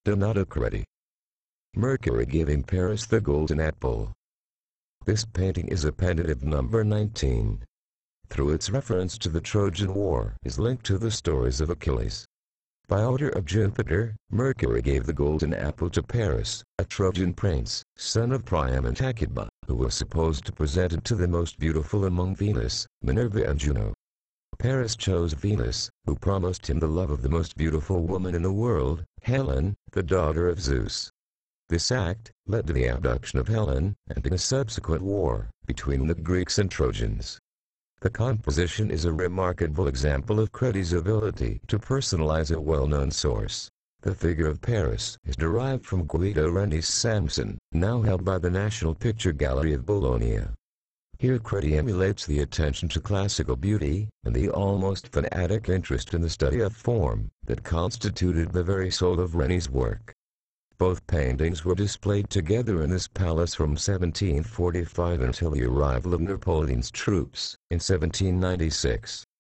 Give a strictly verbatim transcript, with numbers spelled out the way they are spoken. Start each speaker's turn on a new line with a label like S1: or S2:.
S1: Donato Credi. Mercury giving Paris the Golden Apple. This painting is a pendative number nineteen. Through its reference to the Trojan War is linked to the stories of Achilles. By order of Jupiter, Mercury gave the golden apple to Paris, a Trojan prince, son of Priam and Hecuba, who was supposed to present it to the most beautiful among Venus, Minerva and Juno. Paris chose Venus, who promised him the love of the most beautiful woman in the world, Helen, the daughter of Zeus. This act led to the abduction of Helen and a subsequent war between the Greeks and Trojans. The composition is a remarkable example of Credi's ability to personalize a well-known source. The figure of Paris is derived from Guido Reni's Samson, now held by the National Picture Gallery of Bologna. Here Credi emulates the attention to classical beauty and the almost fanatic interest in the study of form that constituted the very soul of Reni's work. Both paintings were displayed together in this palace from seventeen forty-five until the arrival of Napoleon's troops in seventeen ninety-six.